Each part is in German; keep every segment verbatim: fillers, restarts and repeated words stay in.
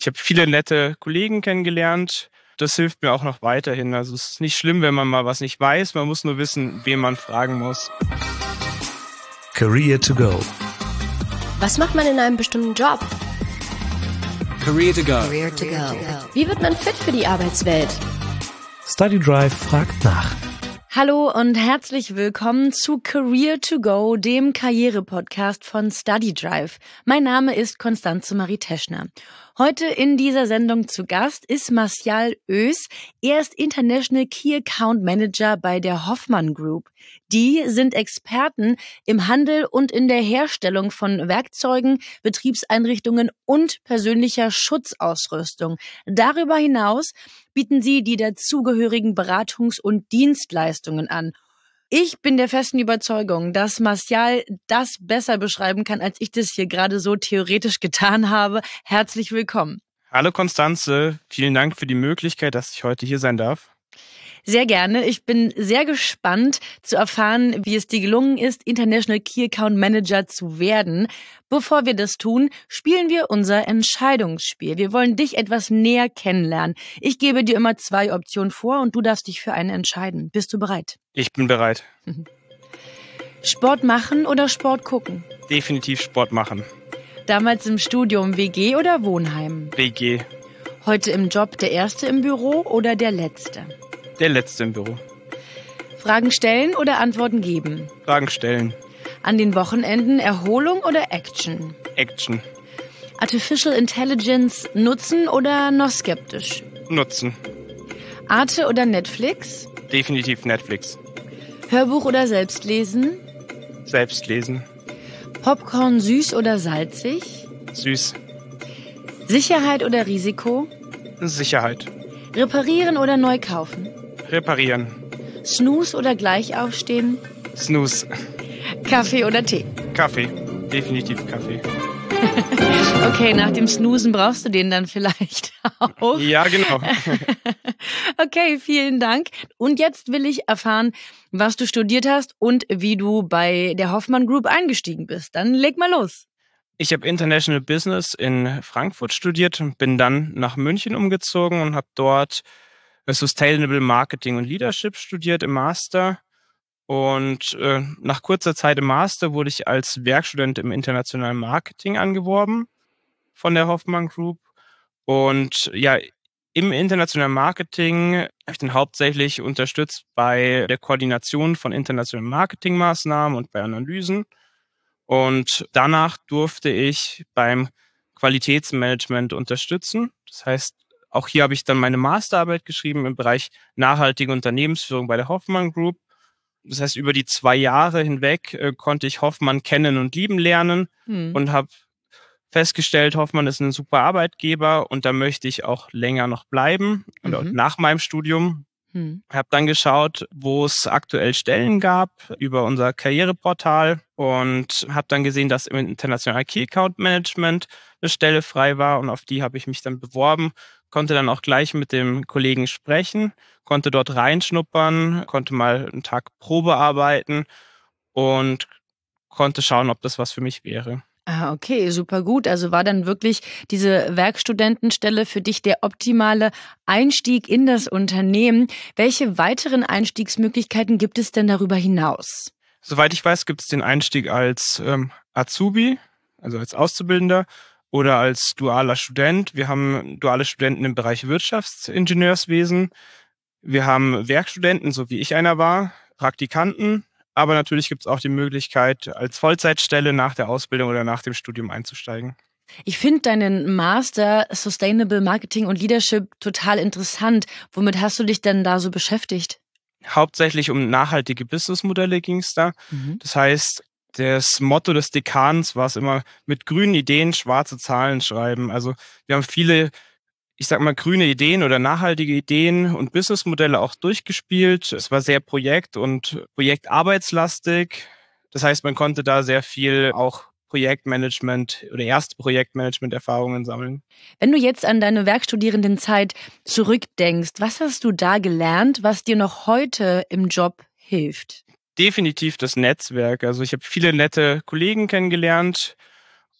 Ich habe viele nette Kollegen kennengelernt. Das hilft mir auch noch weiterhin. Also es ist nicht schlimm, wenn man mal was nicht weiß. Man muss nur wissen, wen man fragen muss. Career to go. Was macht man in einem bestimmten Job? Career to go. Career to go. Wie wird man fit für die Arbeitswelt? StudyDrive fragt nach. Hallo und herzlich willkommen zu Career to Go, dem Karriere-Podcast von StudyDrive. Mein Name ist Constanze Marie Teschner. Heute in dieser Sendung zu Gast ist Martial Oes. Er ist International Key Account Manager bei der Hoffmann Group. Die sind Experten im Handel und in der Herstellung von Werkzeugen, Betriebseinrichtungen und persönlicher Schutzausrüstung. Darüber hinaus bieten sie die dazugehörigen Beratungs- und Dienstleistungen an. Ich bin der festen Überzeugung, dass Martial das besser beschreiben kann, als ich das hier gerade so theoretisch getan habe. Herzlich willkommen. Hallo Constanze, vielen Dank für die Möglichkeit, dass ich heute hier sein darf. Sehr gerne. Ich bin sehr gespannt zu erfahren, wie es dir gelungen ist, International Key Account Manager zu werden. Bevor wir das tun, spielen wir unser Entscheidungsspiel. Wir wollen dich etwas näher kennenlernen. Ich gebe dir immer zwei Optionen vor und du darfst dich für eine entscheiden. Bist du bereit? Ich bin bereit. Sport machen oder Sport gucken? Definitiv Sport machen. Damals im Studium W G oder Wohnheim? W G. Heute im Job der Erste im Büro oder der Letzte? Der Letzte im Büro. Fragen stellen oder Antworten geben? Fragen stellen. An den Wochenenden Erholung oder Action? Action. Artificial Intelligence nutzen oder noch skeptisch? Nutzen. Arte oder Netflix? Definitiv Netflix. Hörbuch oder selbst lesen? Selbst lesen. Popcorn süß oder salzig? Süß. Sicherheit oder Risiko? Sicherheit. Reparieren oder neu kaufen? Reparieren. Snooze oder gleich aufstehen? Snooze. Kaffee oder Tee? Kaffee. Definitiv Kaffee. Okay, nach dem Snoozen brauchst du den dann vielleicht auch. Ja, genau. Okay, vielen Dank. Und jetzt will ich erfahren, was du studiert hast und wie du bei der Hoffmann Group eingestiegen bist. Dann leg mal los. Ich habe International Business in Frankfurt studiert und bin dann nach München umgezogen und habe dort Sustainable Marketing und Leadership studiert im Master. Und äh, nach kurzer Zeit im Master wurde ich als Werkstudent im internationalen Marketing angeworben von der Hoffmann Group. Und ja, im internationalen Marketing habe ich dann hauptsächlich unterstützt bei der Koordination von internationalen Marketingmaßnahmen und bei Analysen. Und danach durfte ich beim Qualitätsmanagement unterstützen. Das heißt, auch hier habe ich dann meine Masterarbeit geschrieben im Bereich nachhaltige Unternehmensführung bei der Hoffmann Group. Das heißt, über die zwei Jahre hinweg äh, konnte ich Hoffmann kennen und lieben lernen hm. und habe festgestellt, Hoffmann ist ein super Arbeitgeber und da möchte ich auch länger noch bleiben. Und mhm. nach meinem Studium Hm. habe dann geschaut, wo es aktuell Stellen gab über unser Karriereportal und habe dann gesehen, dass im International Key Account Management eine Stelle frei war und auf die habe ich mich dann beworben, konnte dann auch gleich mit dem Kollegen sprechen, konnte dort reinschnuppern, konnte mal einen Tag Probe arbeiten und konnte schauen, ob das was für mich wäre. Ah, okay, super gut. Also war dann wirklich diese Werkstudentenstelle für dich der optimale Einstieg in das Unternehmen. Welche weiteren Einstiegsmöglichkeiten gibt es denn darüber hinaus? Soweit ich weiß, gibt es den Einstieg als ähm, Azubi, also als Auszubildender oder als dualer Student. Wir haben duale Studenten im Bereich Wirtschaftsingenieurswesen. Wir haben Werkstudenten, so wie ich einer war, Praktikanten. Aber natürlich gibt es auch die Möglichkeit, als Vollzeitstelle nach der Ausbildung oder nach dem Studium einzusteigen. Ich finde deinen Master Sustainable Marketing und Leadership total interessant. Womit hast du dich denn da so beschäftigt? Hauptsächlich um nachhaltige Businessmodelle ging es da. Mhm. Das heißt, das Motto des Dekans war es immer, mit grünen Ideen schwarze Zahlen schreiben. Also wir haben viele, ich sag mal, grüne Ideen oder nachhaltige Ideen und Businessmodelle auch durchgespielt. Es war sehr projekt- und projektarbeitslastig. Das heißt, man konnte da sehr viel auch Projektmanagement oder erste Projektmanagement-Erfahrungen sammeln. Wenn du jetzt an deine Werkstudierendenzeit zurückdenkst, was hast du da gelernt, was dir noch heute im Job hilft? Definitiv das Netzwerk. Also ich habe viele nette Kollegen kennengelernt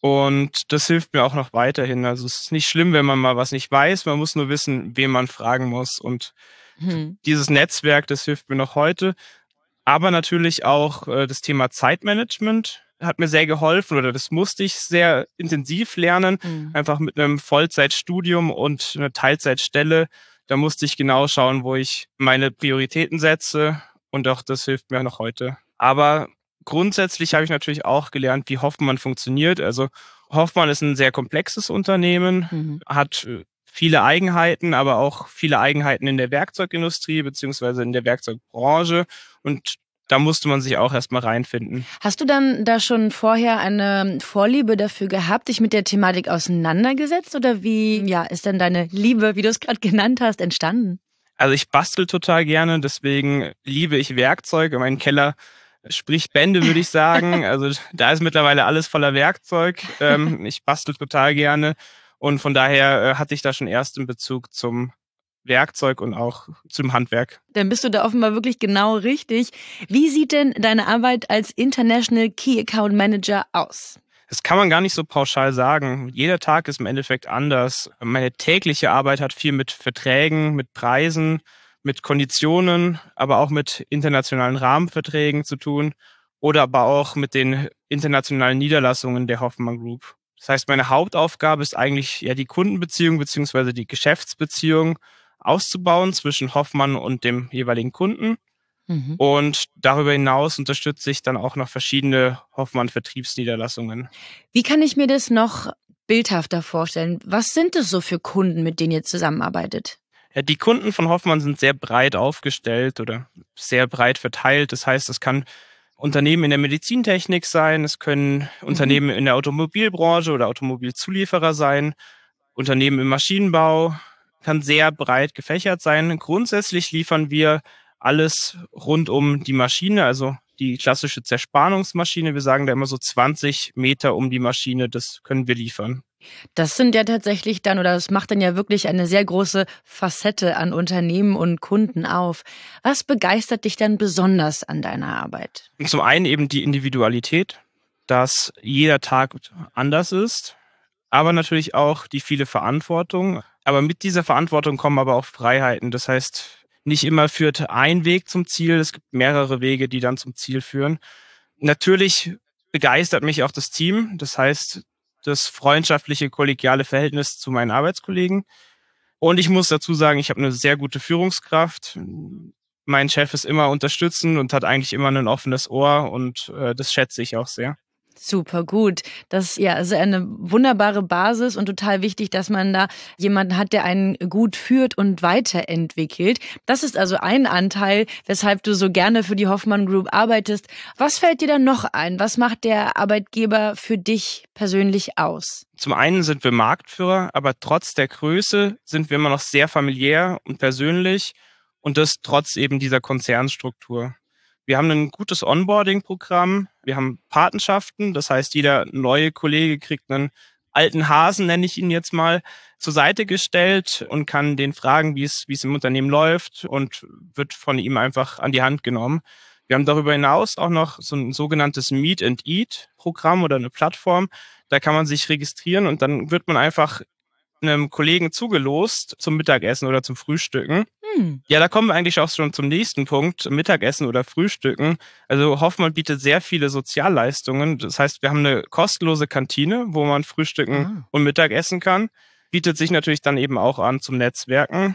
Und das hilft mir auch noch weiterhin. Also es ist nicht schlimm, wenn man mal was nicht weiß. Man muss nur wissen, wen man fragen muss. Und hm. dieses Netzwerk, das hilft mir noch heute. Aber natürlich auch äh, das Thema Zeitmanagement hat mir sehr geholfen oder das musste ich sehr intensiv lernen. Mhm. Einfach mit einem Vollzeitstudium und einer Teilzeitstelle. Da musste ich genau schauen, wo ich meine Prioritäten setze und auch das hilft mir noch heute. Aber grundsätzlich habe ich natürlich auch gelernt, wie Hoffmann funktioniert. Also Hoffmann ist ein sehr komplexes Unternehmen, mhm. hat viele Eigenheiten, aber auch viele Eigenheiten in der Werkzeugindustrie beziehungsweise in der Werkzeugbranche und da musste man sich auch erstmal reinfinden. Hast du dann da schon vorher eine Vorliebe dafür gehabt, dich mit der Thematik auseinandergesetzt oder wie ja, ist denn deine Liebe, wie du es gerade genannt hast, entstanden? Also ich bastel total gerne, deswegen liebe ich Werkzeuge. Mein Keller spricht Bände, würde ich sagen. Also da ist mittlerweile alles voller Werkzeug. Ich bastel total gerne und von daher hatte ich da schon erst einen Bezug zum Werkzeug und auch zum Handwerk. Dann bist du da offenbar wirklich genau richtig. Wie sieht denn deine Arbeit als International Key Account Manager aus? Das kann man gar nicht so pauschal sagen. Jeder Tag ist im Endeffekt anders. Meine tägliche Arbeit hat viel mit Verträgen, mit Preisen, mit Konditionen, aber auch mit internationalen Rahmenverträgen zu tun oder aber auch mit den internationalen Niederlassungen der Hoffmann Group. Das heißt, meine Hauptaufgabe ist eigentlich ja die Kundenbeziehung bzw. die Geschäftsbeziehung auszubauen zwischen Hoffmann und dem jeweiligen Kunden. Mhm. Und darüber hinaus unterstütze ich dann auch noch verschiedene Hoffmann-Vertriebsniederlassungen. Wie kann ich mir das noch bildhafter vorstellen? Was sind das so für Kunden, mit denen ihr zusammenarbeitet? Ja, die Kunden von Hoffmann sind sehr breit aufgestellt oder sehr breit verteilt. Das heißt, es kann Unternehmen in der Medizintechnik sein, es können mhm. Unternehmen in der Automobilbranche oder Automobilzulieferer sein, Unternehmen im Maschinenbau, kann sehr breit gefächert sein. Grundsätzlich liefern wir alles rund um die Maschine, also die klassische Zerspannungsmaschine. Wir sagen da immer so zwanzig Meter um die Maschine, das können wir liefern. Das sind ja tatsächlich dann, oder das macht dann ja wirklich eine sehr große Facette an Unternehmen und Kunden auf. Was begeistert dich denn besonders an deiner Arbeit? Zum einen eben die Individualität, dass jeder Tag anders ist, aber natürlich auch die viele Verantwortung. Aber mit dieser Verantwortung kommen aber auch Freiheiten. Das heißt, nicht immer führt ein Weg zum Ziel, es gibt mehrere Wege, die dann zum Ziel führen. Natürlich begeistert mich auch das Team, das heißt, das freundschaftliche, kollegiale Verhältnis zu meinen Arbeitskollegen. Und ich muss dazu sagen, ich habe eine sehr gute Führungskraft. Mein Chef ist immer unterstützend und hat eigentlich immer ein offenes Ohr und äh, das schätze ich auch sehr. Super gut. Das ja, ist eine wunderbare Basis und total wichtig, dass man da jemanden hat, der einen gut führt und weiterentwickelt. Das ist also ein Anteil, weshalb du so gerne für die Hoffmann Group arbeitest. Was fällt dir dann noch ein? Was macht der Arbeitgeber für dich persönlich aus? Zum einen sind wir Marktführer, aber trotz der Größe sind wir immer noch sehr familiär und persönlich und das trotz eben dieser Konzernstruktur. Wir haben ein gutes Onboarding-Programm, wir haben Patenschaften, das heißt, jeder neue Kollege kriegt einen alten Hasen, nenne ich ihn jetzt mal, zur Seite gestellt und kann den fragen, wie es, wie es im Unternehmen läuft und wird von ihm einfach an die Hand genommen. Wir haben darüber hinaus auch noch so ein sogenanntes Meet and Eat-Programm oder eine Plattform, da kann man sich registrieren und dann wird man einfach einem Kollegen zugelost zum Mittagessen oder zum Frühstücken. Hm. Ja, da kommen wir eigentlich auch schon zum nächsten Punkt, Mittagessen oder Frühstücken. Also Hoffmann bietet sehr viele Sozialleistungen. Das heißt, wir haben eine kostenlose Kantine, wo man frühstücken ah. und Mittagessen kann. Bietet sich natürlich dann eben auch an zum Netzwerken.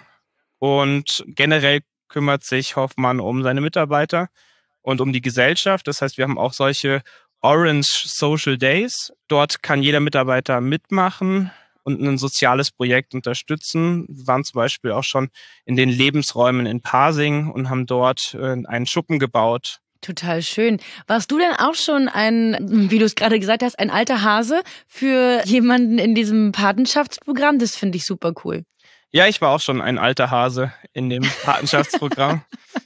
Und generell kümmert sich Hoffmann um seine Mitarbeiter und um die Gesellschaft. Das heißt, wir haben auch solche Orange Social Days. Dort kann jeder Mitarbeiter mitmachen und ein soziales Projekt unterstützen. Wir waren zum Beispiel auch schon in den Lebensräumen in Pasing und haben dort äh, einen Schuppen gebaut. Total schön. Warst du denn auch schon ein, wie du es gerade gesagt hast, ein alter Hase für jemanden in diesem Patenschaftsprogramm? Das finde ich super cool. Ja, ich war auch schon ein alter Hase in dem Patenschaftsprogramm.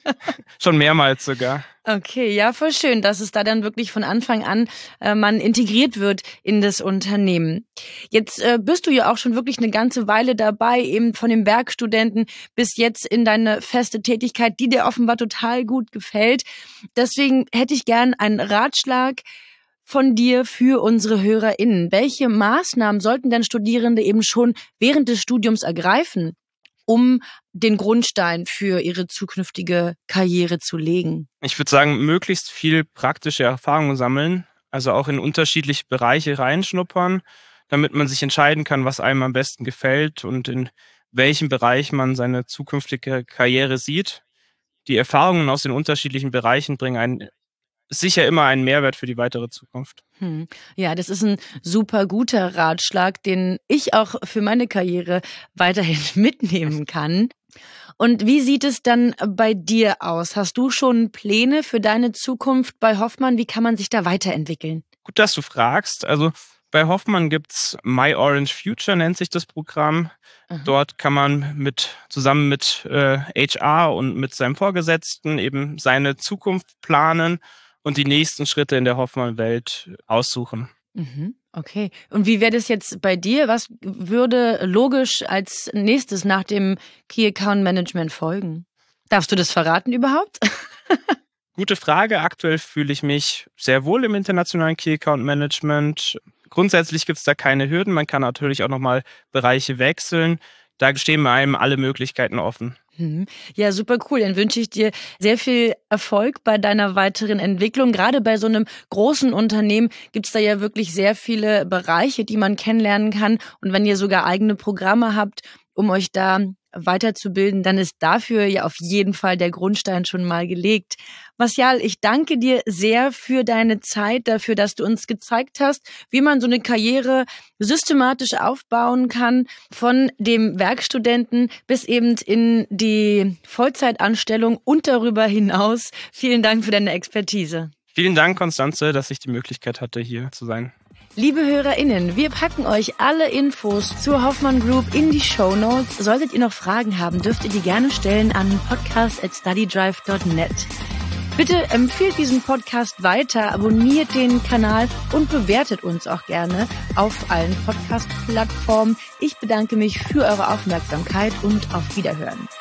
Schon mehrmals sogar. Okay, ja, voll schön, dass es da dann wirklich von Anfang an äh, man integriert wird in das Unternehmen. Jetzt äh, bist du ja auch schon wirklich eine ganze Weile dabei, eben von den Werkstudenten bis jetzt in deine feste Tätigkeit, die dir offenbar total gut gefällt. Deswegen hätte ich gern einen Ratschlag von dir für unsere HörerInnen. Welche Maßnahmen sollten denn Studierende eben schon während des Studiums ergreifen, um den Grundstein für ihre zukünftige Karriere zu legen? Ich würde sagen, möglichst viel praktische Erfahrungen sammeln, also auch in unterschiedliche Bereiche reinschnuppern, damit man sich entscheiden kann, was einem am besten gefällt und in welchem Bereich man seine zukünftige Karriere sieht. Die Erfahrungen aus den unterschiedlichen Bereichen bringen einen sicher immer einen Mehrwert für die weitere Zukunft. Hm. Ja, das ist ein super guter Ratschlag, den ich auch für meine Karriere weiterhin mitnehmen kann. Und wie sieht es dann bei dir aus? Hast du schon Pläne für deine Zukunft bei Hoffmann? Wie kann man sich da weiterentwickeln? Gut, dass du fragst. Also bei Hoffmann gibt's My Orange Future, nennt sich das Programm. Mhm. Dort kann man mit zusammen mit äh, H R und mit seinem Vorgesetzten eben seine Zukunft planen und die nächsten Schritte in der Hoffmann-Welt aussuchen. Mhm. Okay. Und wie wäre das jetzt bei dir? Was würde logisch als nächstes nach dem Key Account Management folgen? Darfst du das verraten überhaupt? Gute Frage. Aktuell fühle ich mich sehr wohl im internationalen Key Account Management. Grundsätzlich gibt es da keine Hürden. Man kann natürlich auch nochmal Bereiche wechseln. Da stehen einem alle Möglichkeiten offen. Ja, super cool. Dann wünsche ich dir sehr viel Erfolg bei deiner weiteren Entwicklung. Gerade bei so einem großen Unternehmen gibt es da ja wirklich sehr viele Bereiche, die man kennenlernen kann. Und wenn ihr sogar eigene Programme habt, um euch da weiterzubilden, dann ist dafür ja auf jeden Fall der Grundstein schon mal gelegt. Martial, ich danke dir sehr für deine Zeit, dafür, dass du uns gezeigt hast, wie man so eine Karriere systematisch aufbauen kann, von dem Werkstudenten bis eben in die Vollzeitanstellung und darüber hinaus. Vielen Dank für deine Expertise. Vielen Dank, Konstanze, dass ich die Möglichkeit hatte, hier zu sein. Liebe HörerInnen, wir packen euch alle Infos zur Hoffmann Group in die Shownotes. Solltet ihr noch Fragen haben, dürft ihr die gerne stellen an podcast at studydrive dot net. Bitte empfehlt diesen Podcast weiter, abonniert den Kanal und bewertet uns auch gerne auf allen Podcast-Plattformen. Ich bedanke mich für eure Aufmerksamkeit und auf Wiederhören.